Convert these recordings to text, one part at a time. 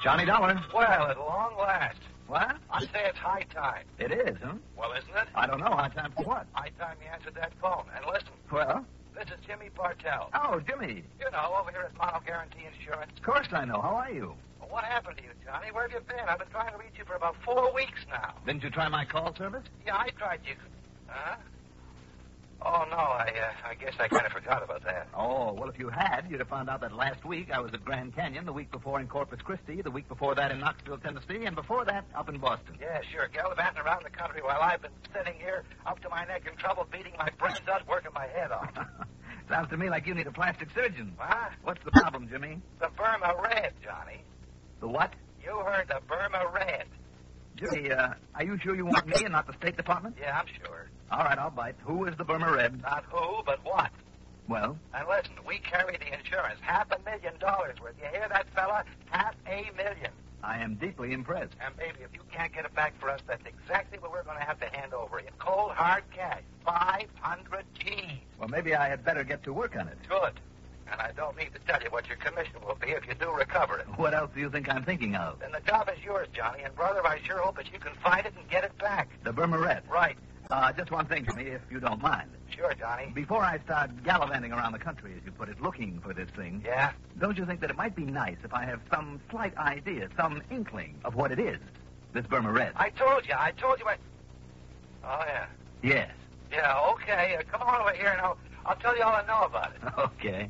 Johnny Dollar. Well, at long last. What? I say it's high time. It is, huh? Well, isn't it? I don't know. High time for what? High time you answered that phone. And listen, Well? this is Jimmy Bartell. Oh, Jimmy. You know, over here at Mono Guarantee Insurance. Of course I know. How are you? Well, what happened to you, Johnny? Where have you been? I've been trying to reach you for about 4 weeks now. Didn't you try my call service? Yeah, I tried you. Huh? Oh, no, I guess I kind of forgot about that. Oh, well, if you had, you'd have found out that last week I was at Grand Canyon, the week before in Corpus Christi, the week before that in Knoxville, Tennessee, and before that up in Boston. Yeah, sure. Gallivanting around the country while I've been sitting here up to my neck in trouble, beating my brains out, working my head off. Sounds to me like you need a plastic surgeon. What? What's the problem, Jimmy? The Burma Red, Johnny. The what? You heard the Burma Red. Jimmy, are you sure you want me and not the State Department? Yeah, I'm sure. All right, I'll bite. Who is the Burma Red? Not who, but what. Well? And listen, we carry the insurance. $500,000 worth. You hear that, fella? $500,000. I am deeply impressed. And, baby, if you can't get it back for us, that's exactly what we're going to have to hand over in cold, hard cash. 500 G's. Well, maybe I had better get to work on it. Good. And I don't need to tell you what your commission will be if you do recover it. What else do you think I'm thinking of? Then the job is yours, Johnny. And, brother, I sure hope that you can find it and get it back. The Burma Red? Right. Just one thing, Jimmy, if you don't mind. Sure, Johnny. Before I start gallivanting around the country, as you put it, looking for this thing... Yeah? Don't you think that it might be nice if I have some slight idea, some inkling of what it is, this Burma Red? I told you. Oh, yeah. Yes. Yeah, okay. Come on over here and I'll tell you all I know about it. Okay.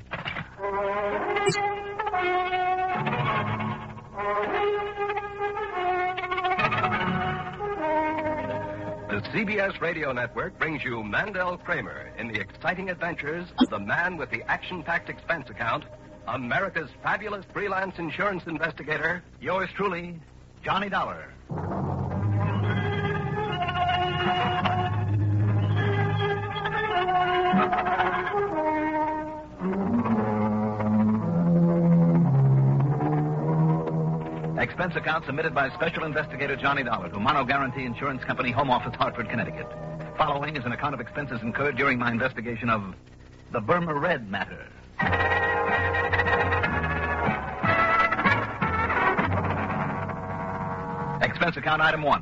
The CBS Radio Network brings you Mandel Kramer in the exciting adventures of the man with the action-packed expense account, America's fabulous freelance insurance investigator, Yours truly, Johnny Dollar. Expense account submitted by Special Investigator Johnny Dollar to Mono Guarantee Insurance Company, Home Office, Hartford, Connecticut. Following is an account of expenses incurred during my investigation of the Burma Red matter. Expense account item 1.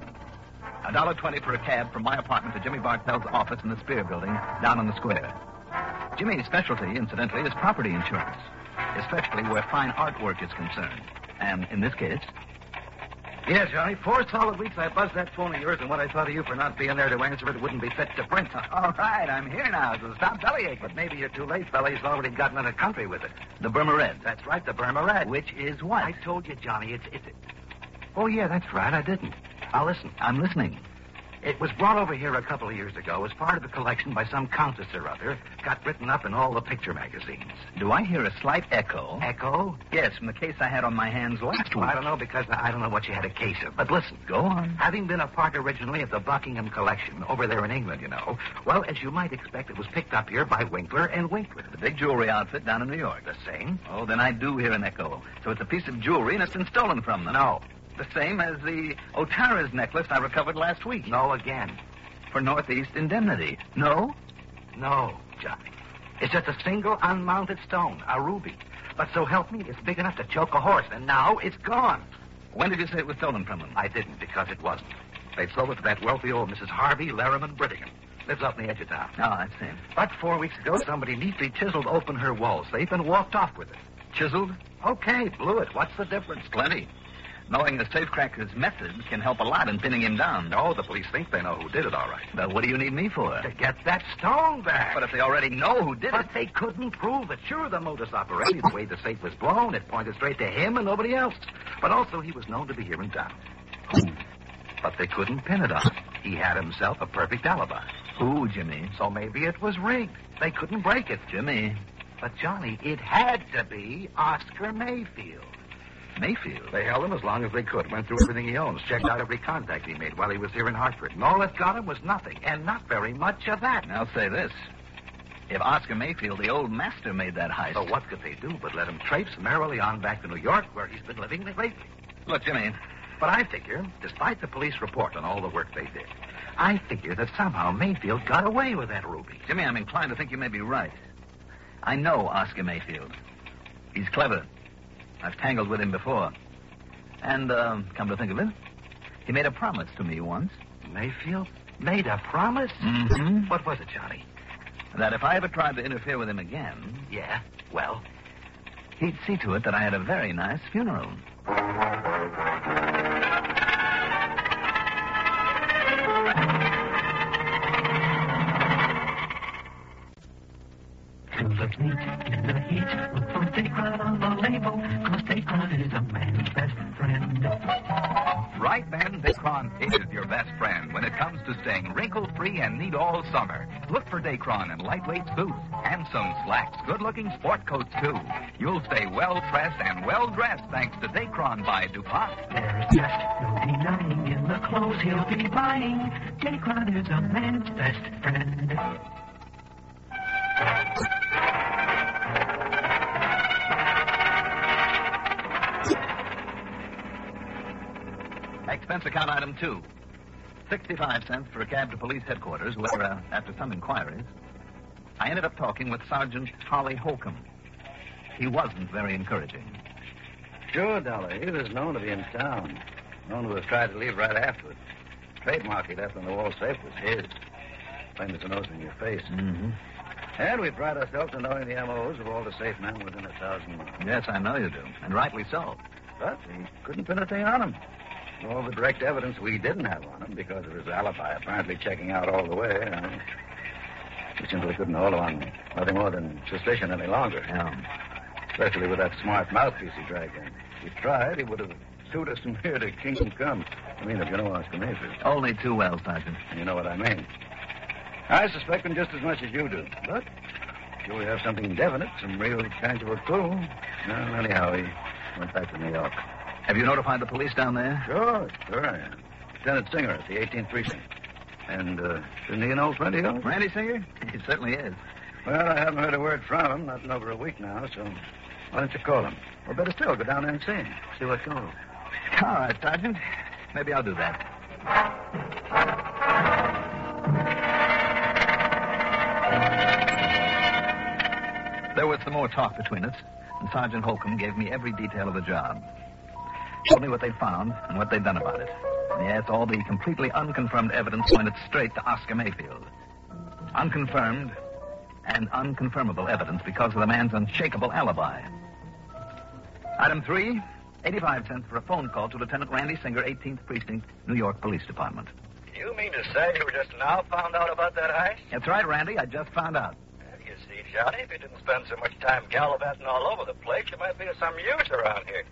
$1.20 for a cab from my apartment to Jimmy Bartell's office in the Spear Building down on the square. Jimmy's specialty, incidentally, is property insurance, especially where fine artwork is concerned. And in this case... Yeah, Johnny, 4 solid weeks I buzzed that phone of yours, and what I thought of you for not being there to answer it wouldn't be fit to print. All right, I'm here now, so stop bellyaching. But maybe you're too late, fella. He's already gotten in the country with it. The Burma Red. That's right, the Burma Red. Which is what? I told you, Johnny, it's... Oh, yeah, that's right, I didn't. Now, listen. I'm listening. It was brought over here a couple of years ago as part of a collection by some countess or other. Got written up in all the picture magazines. Do I hear a slight echo? Echo? Yes, from the case I had on my hands last week. I don't know, because I don't know what you had a case of. But listen. Go on. Having been a part originally of the Buckingham collection over there in England, you know, well, as you might expect, it was picked up here by Winkler and Winkler. The big jewelry outfit down in New York. The same? Oh, then I do hear an echo. So it's a piece of jewelry and it's been stolen from them. No. The same as the Otara's necklace I recovered last week. No again. For Northeast indemnity. No? No, Johnny. It's just a single unmounted stone, a ruby. But so help me, it's big enough to choke a horse, and now it's gone. When did you say it was stolen from them? I didn't, because it wasn't. They sold it to that wealthy old Mrs. Harvey Larriman Brittingham. Lives up on the edge of town. Oh, I see. But 4 weeks ago, somebody neatly chiseled open her wall safe and walked off with it. Chiseled? Okay, blew it. What's the difference? Plenty. Knowing the safecracker's method can help a lot in pinning him down. No, the police think they know who did it, all right. Well, what do you need me for? To get that stone back. But if they already know who did it... But they couldn't prove it. Sure, the modus operandi, the way the safe was blown, it pointed straight to him and nobody else. But also, he was known to be here in town. Who? But they couldn't pin it on him. He had himself a perfect alibi. Who, Jimmy? So maybe it was rigged. They couldn't break it. Jimmy. But, Johnny, it had to be Oscar Mayfield. Mayfield? They held him as long as they could. Went through everything he owns. Checked out every contact he made while he was here in Hartford. And all that got him was nothing. And not very much of that. I'll say this. If Oscar Mayfield, the old master, made that heist... So what could they do but let him traipse merrily on back to New York, where he's been living lately? Look, Jimmy... But I figure, despite the police report on all the work they did, I figure that somehow Mayfield got away with that ruby. Jimmy, I'm inclined to think you may be right. I know Oscar Mayfield. He's clever. I've tangled with him before. And, come to think of it, he made a promise to me once. Mayfield? Made a promise? Mm-hmm. What was it, Johnny? That if I ever tried to interfere with him again, Yeah? Well? he'd see to it that I had a very nice funeral. Look neat in the heat. Look for Dacron on the label, 'cause Dacron is a man's best friend. Right then, Dacron is your best friend when it comes to staying wrinkle-free and neat all summer. Look for Dacron in lightweight suits, handsome slacks, good-looking sport coats, too. You'll stay well-pressed and well-dressed thanks to Dacron by DuPont. There's just no denying in the clothes he'll be buying. Dacron is a man's best friend. Expense account item 2. 65 cents for a cab to police headquarters, where, after some inquiries, I ended up talking with Sergeant Holly Holcomb. He wasn't very encouraging. Sure, Dollar. He was known to be in town. Known to have tried to leave right afterwards. Trademark he left on the wall safe was his. Plain as the nose in your face. Mm-hmm. And we pride ourselves on knowing the MOs of all the safe men within 1,000 miles. Yes, I know you do, and rightly so. But we couldn't pin a thing on him. All the direct evidence we didn't have on him because of his alibi apparently checking out all the way. We simply couldn't hold him on nothing more than suspicion any longer. Yeah. Especially with that smart mouthpiece he dragged in. If he tried, he would have sued us from here to Kingdom Come. I mean, if you know Oscar Mayfield. Only too well, Sergeant. And you know what I mean. I suspect him just as much as you do. But sure we have something definite, some real tangible clue. Well, anyhow, he went back to New York. Have you notified the police down there? Sure I am. Lieutenant Singer at the 18th Precinct. And, isn't he an old friend of yours? Randy Singer? He certainly is. Well, I haven't heard a word from him, not in over a week now, so why don't you call him? Or better still, go down there and see him. See what goes. All right, Sergeant. Maybe I'll do that. There was some more talk between us, and Sergeant Holcomb gave me every detail of the job. Told me what they'd found and what they'd done about it. And yes, all the completely unconfirmed evidence pointed straight to Oscar Mayfield. Unconfirmed and unconfirmable evidence because of the man's unshakable alibi. Item 3, 85 cents for a phone call to Lieutenant Randy Singer, 18th Precinct, New York Police Department. You mean to say you just now found out about that heist? That's right, Randy. I just found out. Well, you see, Johnny, if you didn't spend so much time gallivanting all over the place, you might be of some use around here.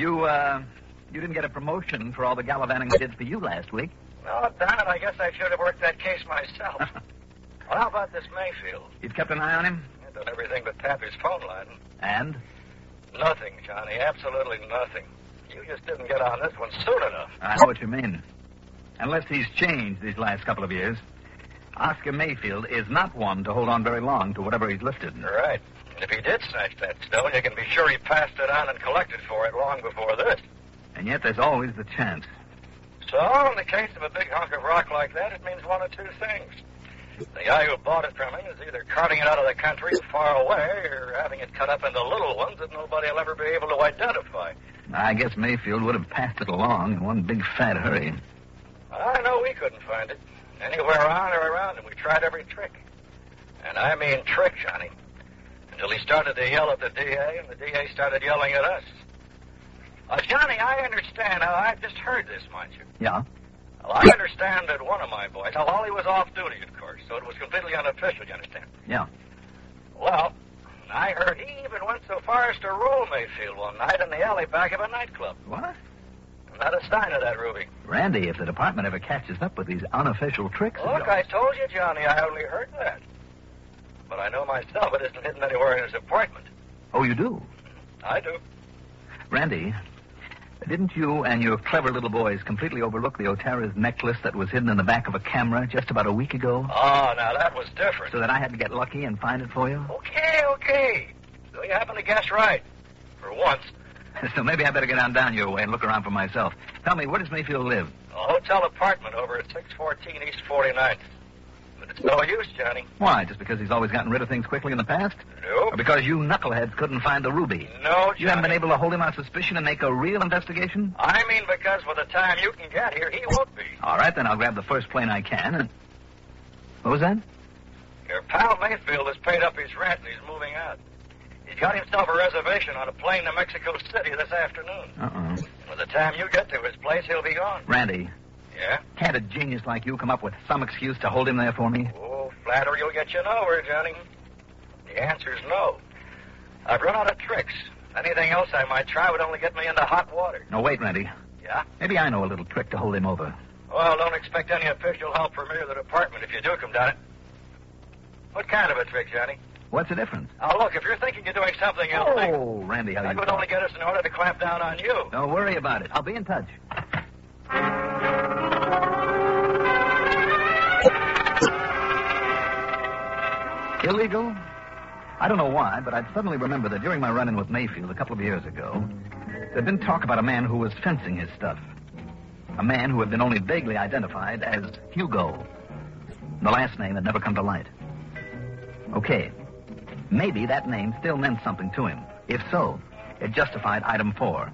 You didn't get a promotion for all the gallivanting I did for you last week. No, damn it, I guess I should have worked that case myself. Well, how about this Mayfield? You've kept an eye on him? I've done everything but tap his phone line. And? Nothing, Johnny, absolutely nothing. You just didn't get on this one soon enough. I know what you mean. Unless he's changed these last couple of years, Oscar Mayfield is not one to hold on very long to whatever he's lifted. Right. And if he did snatch that stone, you can be sure he passed it on and collected for it long before this. And yet there's always the chance. So, in the case of a big hunk of rock like that, it means one of two things. The guy who bought it from him is either carting it out of the country far away or having it cut up into little ones that nobody will ever be able to identify. I guess Mayfield would have passed it along in one big fat hurry. I know we couldn't find it. Anywhere on or around him, we tried every trick. And I mean trick, Johnny. Until he started to yell at the DA, and the DA started yelling at us. Johnny, I understand. I've just heard this, mind you. Yeah? Well, I understand that one of my boys, now, Wally was off duty, of course, so it was completely unofficial, you understand? Yeah. Well, I heard he even went so far as to roll Mayfield one night in the alley back of a nightclub. What? Not a sign of that, Ruby. Randy, if the department ever catches up with these unofficial tricks... Look, I told you, Johnny, I only heard that. But I know myself it isn't hidden anywhere in his apartment. Oh, you do? I do. Randy, didn't you and your clever little boys completely overlook the Otara's necklace that was hidden in the back of a camera just about a week ago? Oh, now that was different. So that I had to get lucky and find it for you? Okay. So you happen to guess right. For once. So maybe I better get on down your way and look around for myself. Tell me, where does Mayfield live? A hotel apartment over at 614 East 49th. But It's no use, Johnny. Why? Just because he's always gotten rid of things quickly in the past? No. Or because you knuckleheads couldn't find the ruby? No, Johnny. You haven't been able to hold him on suspicion and make a real investigation? I mean because by the time you can get here, he won't be. All right, then I'll grab the first plane I can and... What was that? Your pal Mayfield has paid up his rent and he's moving out. He's got himself a reservation on a plane to Mexico City this afternoon. Uh-oh. By the time you get to his place, he'll be gone. Randy, Yeah? can't a genius like you come up with some excuse to hold him there for me? Oh, flattery will get you nowhere, Johnny. The answer's no. I've run out of tricks. Anything else I might try would only get me into hot water. No, wait, Randy. Yeah? Maybe I know a little trick to hold him over. Well, don't expect any official help from me or the department if you do come down it. What kind of a trick, Johnny? What's the difference? Now, look, if you're thinking you're doing something illegal, Oh, Randy, how that you would talk. only get us in order to clamp down on you. Don't worry about it. I'll be in touch. Illegal? I don't know why, but I suddenly remember that during my run-in with Mayfield a couple of years ago, there'd been talk about a man who was fencing his stuff. A man who had been only vaguely identified as Hugo. The last name had never come to light. Okay. Maybe that name still meant something to him. If so, it justified item 4.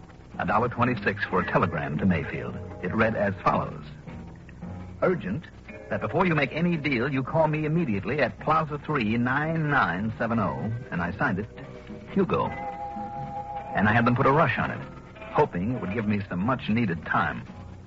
$1.26 for a telegram to Mayfield. It read as follows. Urgent, that before you make any deal, you call me immediately at Plaza 3, 9970, and I signed it, Hugo. And I had them put a rush on it, hoping it would give me some much-needed time.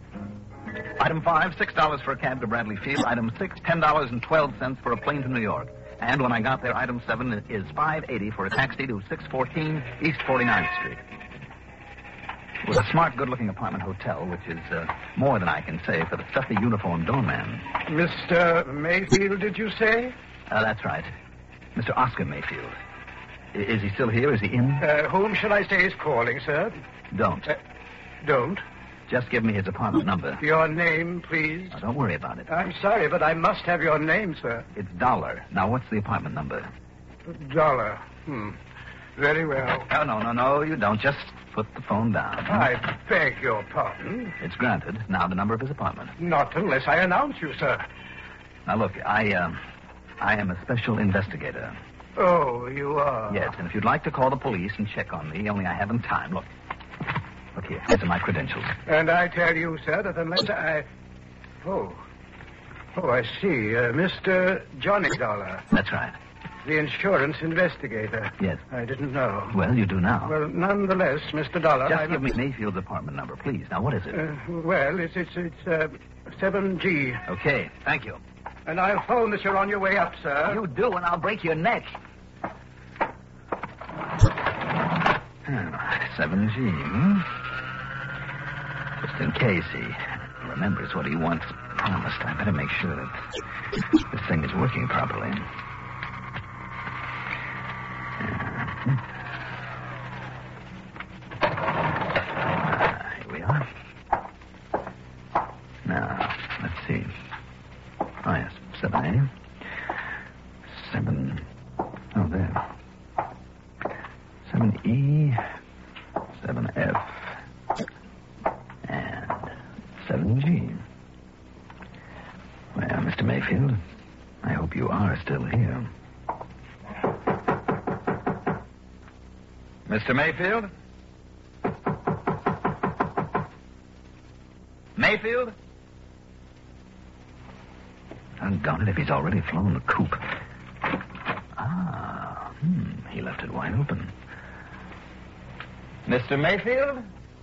Item 5, $6 for a cab to Bradley Field. Item 6, $10.12 for a plane to New York. And when I got there, item 7 is $5.80 for a taxi to 614 East 49th Street. It was a smart, good-looking apartment hotel, which is more than I can say for the stuffy uniformed doorman. Mr. Mayfield, did you say? That's right. Mr. Oscar Mayfield. Is he still here? Is he in? Whom shall I say is calling, sir? Don't. Don't. Just give me his apartment number. Your name, please. Now, don't worry about it. I'm sorry, but I must have your name, sir. It's Dollar. Now, what's the apartment number? Dollar. Very well. Oh, no, you don't. Just put the phone down. I beg your pardon. It's granted. Now, the number of his apartment. Not unless I announce you, sir. Now, look, I am a special investigator. Oh, you are? Yes, and if you'd like to call the police and check on me, only I haven't time. Look here. These are my credentials. And I tell you, sir, that unless I... Oh, I see. Mr. Johnny Dollar. That's right. The insurance investigator. Yes. I didn't know. Well, you do now. Well, nonetheless, Mr. Dollar... Just give me Mayfield's apartment number, please. Now, what is it? It's 7G. Okay, thank you. And I'll phone that you're on your way up, sir. You do, and I'll break your neck. 7G, Just in case he remembers what he once promised, I better make sure that this thing is working properly. Here we are. Now, let's see. Oh, yes, 7A. 7... Oh, there. 7E, 7F, and 7G. Well, Mr. Mayfield, I hope you are still here. Mr. Mayfield? Mayfield? Doggone it if he's already flown the coop. He left it wide open. Mr. Mayfield?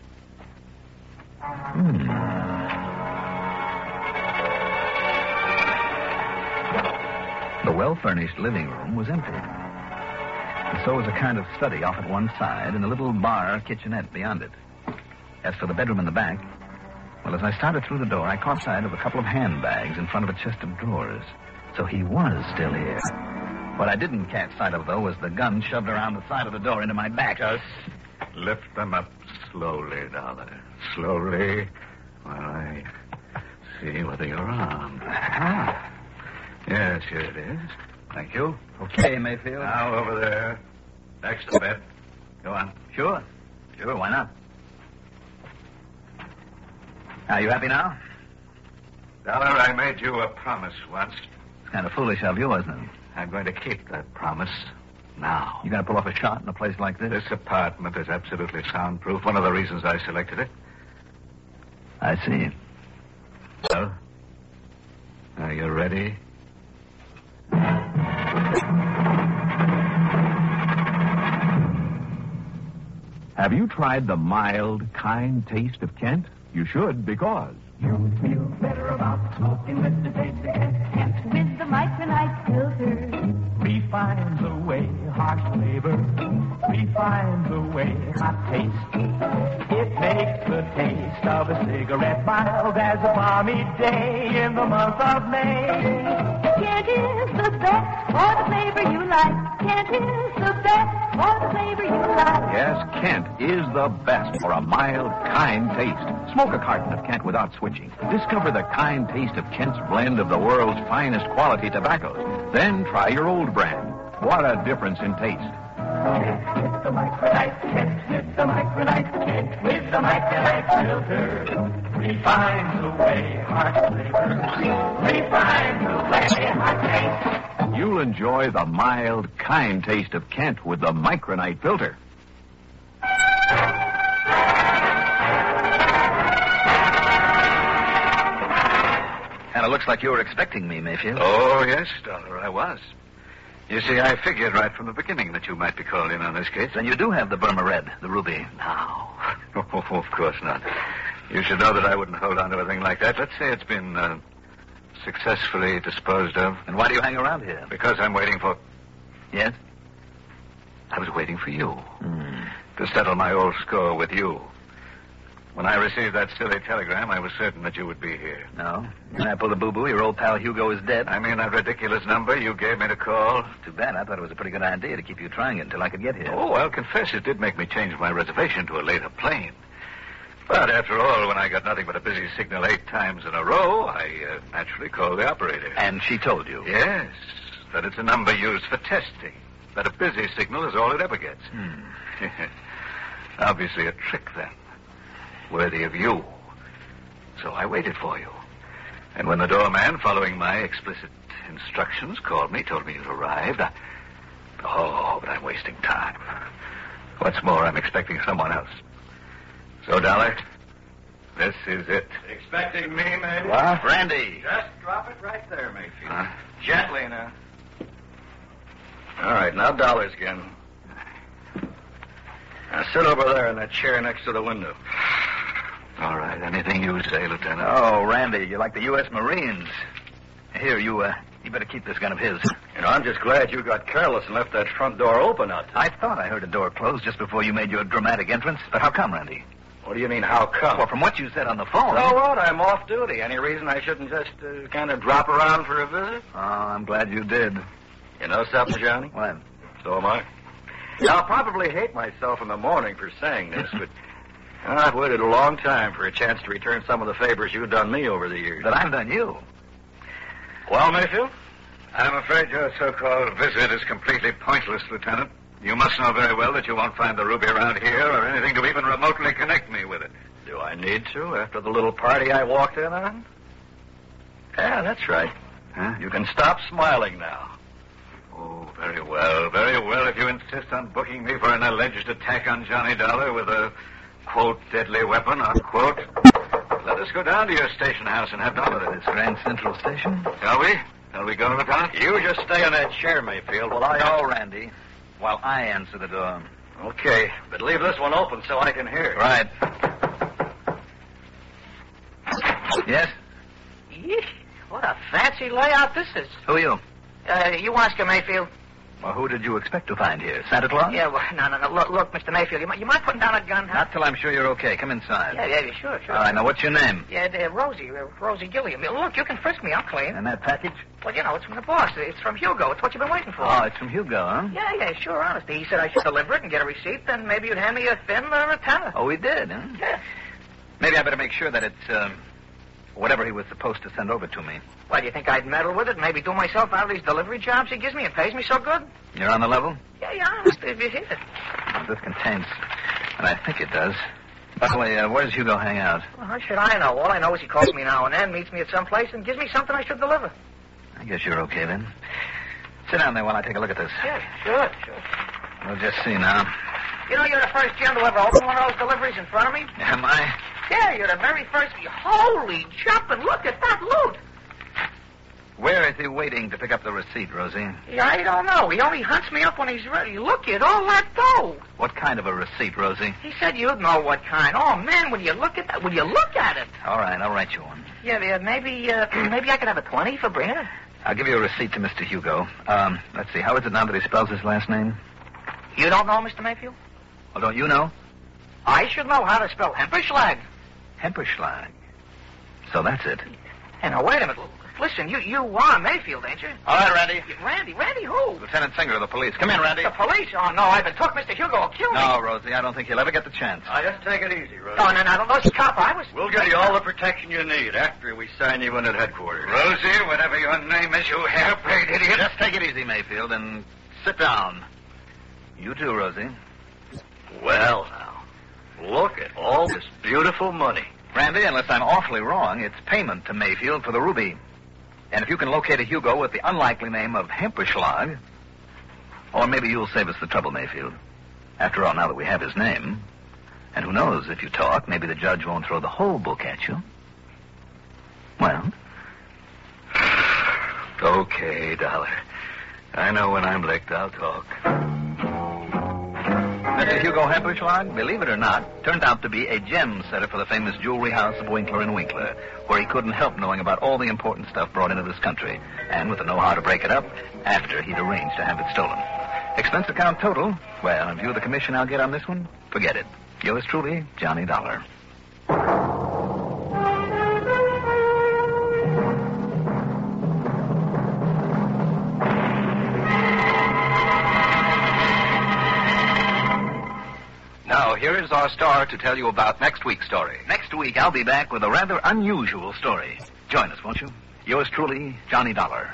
The well-furnished living room was empty. And so was a kind of study off at one side and a little bar kitchenette beyond it. As for the bedroom in the back, well, as I started through the door, I caught sight of a couple of handbags in front of a chest of drawers. So he was still here. What I didn't catch sight of, though, was the gun shoved around the side of the door into my back. Just lift them up slowly, Dollar. Slowly, while I see whether you're armed. Yes, here it is. Thank you. Okay, Mayfield. Now, over there. Next to bed. Go on. Sure, why not? Are you happy now? Dollar, I made you a promise once. Kind of foolish of you, wasn't it? I'm going to keep that promise now. You going to pull off a shot in a place like this? This apartment is absolutely soundproof. One of the reasons I selected it. I see. Well, are you ready? Have you tried the mild, kind taste of Kent? You should, because You feel better about smoking with the taste of Kent. With the micronite filter. Refines away harsh flavor. Refines away hot taste. It makes the taste of a cigarette mild as a balmy day in the month of May. Kent is the best for the flavor you like. Kent is the best for the flavor you like. yes, Kent is the best for a mild, kind taste. Smoke a carton of Kent without switching. Discover the kind taste of Kent's blend of the world's finest quality tobaccos. Then try your old brand. What a difference in taste. With the micronite, Kent with the micronite, Kent with the micronite filter. Refines away harsh flavor. Refines away hot taste. You'll enjoy the mild, kind taste of Kent with the micronite filter. Kind of looks like you were expecting me, Mayfield. Oh, yes, Dollar, I was. You see, I figured right from the beginning that you might be called in on this case. Then you do have the Burma Red, the ruby. No. Oh, of course not. You should know that I wouldn't hold on to a thing like that. Let's say it's been successfully disposed of. And why do you hang around here? Because I'm waiting for... Yes? I was waiting for you. To settle my old score with you. When I received that silly telegram, I was certain that you would be here. No. When I pulled a boo-boo, your old pal Hugo is dead. I mean that ridiculous number you gave me to call. Too bad. I thought it was a pretty good idea to keep you trying it until I could get here. Oh, I'll confess it did make me change my reservation to a later plane. But after all, when I got nothing but a busy signal 8 times in a row, I naturally called the operator. And she told you? Yes, that it's a number used for testing. That a busy signal is all it ever gets. Obviously a trick, then. Worthy of you. So I waited for you. And when the doorman, following my explicit instructions, called me, told me you'd arrived, Oh, but I'm wasting time. What's more, I'm expecting someone else. So, Dollar, this is it. Expecting me, maybe? What? Randy! Just drop it right there, Mayfield. Huh? Gently now. All right, now dollars again. Now sit over there in that chair next to the window. All right, anything you say, Lieutenant. Oh, Randy, you're like the U.S. Marines. Here, you better keep this gun of his. You know, I'm just glad you got careless and left that front door open out there. I thought I heard a door close just before you made your dramatic entrance. But how come, Randy? What do you mean, how come? Well, from what you said on the phone... So what? I'm off duty. Any reason I shouldn't just kind of drop around for a visit? Oh, I'm glad you did. You know something, Johnny? What? So am I. Now, I'll probably hate myself in the morning for saying this, but I've waited a long time for a chance to return some of the favors you've done me over the years. That I've done you. Well, Mayfield? I'm afraid your so-called visit is completely pointless, Lieutenant. You must know very well that you won't find the ruby around here or anything to even remotely connect me with it. Do I need to after the little party I walked in on? Yeah, that's right. Huh? You can stop smiling now. Oh, very well, very well. If you insist on booking me for an alleged attack on Johnny Dollar with a, quote, deadly weapon, unquote, let us go down to your station house and have done with it. This Grand Central Station? Shall we? Shall we go, Lieutenant? You just stay in that chair, Mayfield, while I... No, Randy. While I answer the door. Okay, but leave this one open so I can hear. Right. Yes? Yeesh, what a fancy layout this is. Who are you? You Oscar Mayfield? Well, who did you expect to find here? Santa Claus? Yeah, well, no. Look, Mr. Mayfield, you mind putting down a gun? Huh? Not till I'm sure you're okay. Come inside. Yeah, sure. All right, now what's your name? Yeah, Rosie Gilliam. Look, you can frisk me. I'm clean. And that package? Well, you know, it's from the boss. It's from Hugo. It's what you've been waiting for. Oh, it's from Hugo, huh? Yeah, sure, honest. He said I should deliver it and get a receipt, then maybe you'd hand me a thin or a tenner. Oh, he did, huh? Yeah. Maybe I better make sure that it's, whatever he was supposed to send over to me. Well, do you think I'd meddle with it and maybe do myself out of these delivery jobs he gives me and pays me so good? You're on the level? Yeah, honest. If you hit it. Well, this contains, and I think it does. By the way, where does Hugo hang out? Well, how should I know? All I know is he calls me now and then, meets me at some place, and gives me something I should deliver. I guess you're okay then. Sit down there while I take a look at this. Yeah, sure. We'll just see now. You know, you're the first gem to ever open one of those deliveries in front of me. Am I? Yeah, you're the very first. Holy jumping, look at that loot. Where is he waiting to pick up the receipt, Rosie? Yeah, I don't know. He only hunts me up when he's ready. Look at all that dough. What kind of a receipt, Rosie? He said you'd know what kind. Oh, man, when you look at that, when you look at it. All right, I'll write you one. Yeah, maybe I could have a 20 for bringing it. I'll give you a receipt to Mr. Hugo. Let's see, how is it now that he spells his last name? You don't know, Mr. Mayfield? Well, don't you know? I should know how to spell Hemperschlag. Hemperschlag. So that's it. Hey, now, wait a minute. Listen, you are Mayfield, ain't you? All right, Randy. Randy who? Lieutenant Singer of the police. Come in, Randy. The police? Oh, no, I've been took. Mr. Hugo will kill me. No, Rosie, I don't think you'll ever get the chance. Just take it easy, Rosie. No, those cop, We'll give you all the protection you need after we sign you in at headquarters. Rosie, whatever your name is, you hair-brained idiot. Just take it easy, Mayfield, and sit down. You too, Rosie. Well, now, look at all this beautiful money. Randy, unless I'm awfully wrong, it's payment to Mayfield for the ruby. And if you can locate a Hugo with the unlikely name of Hemperschlag, or maybe you'll save us the trouble, Mayfield. After all, now that we have his name, and who knows, if you talk, maybe the judge won't throw the whole book at you. Well? Okay, Dollar. I know when I'm licked, I'll talk. Mr. Hugo Hemperschlag, believe it or not, turned out to be a gem setter for the famous jewelry house of Winkler & Winkler, where he couldn't help knowing about all the important stuff brought into this country, and with the know-how to break it up after he'd arranged to have it stolen. Expense account total, well, in view of the commission I'll get on this one, forget it. Yours truly, Johnny Dollar. Now, here is our star to tell you about next week's story. Next week, I'll be back with a rather unusual story. Join us, won't you? Yours truly, Johnny Dollar.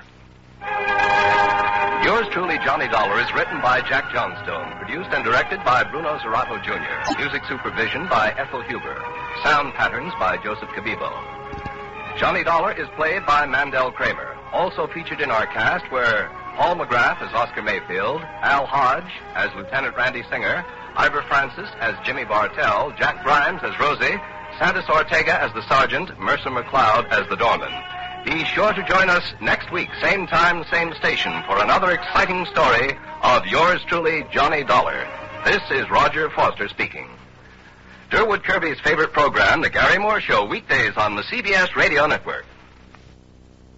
Yours truly, Johnny Dollar, is written by Jack Johnstone, produced and directed by Bruno Zerato Jr., music supervision by Ethel Huber, sound patterns by Joseph Cabibo. Johnny Dollar is played by Mandel Kramer. Also featured in our cast were Paul McGrath as Oscar Mayfield, Al Hodge as Lieutenant Randy Singer, Ivor Francis as Jimmy Bartell, Jack Grimes as Rosie, Santos Ortega as the Sergeant, Mercer McLeod as the Doorman. Be sure to join us next week, same time, same station, for another exciting story of yours truly, Johnny Dollar. This is Roger Foster speaking. Durwood Kirby's favorite program, The Gary Moore Show, weekdays on the CBS Radio Network.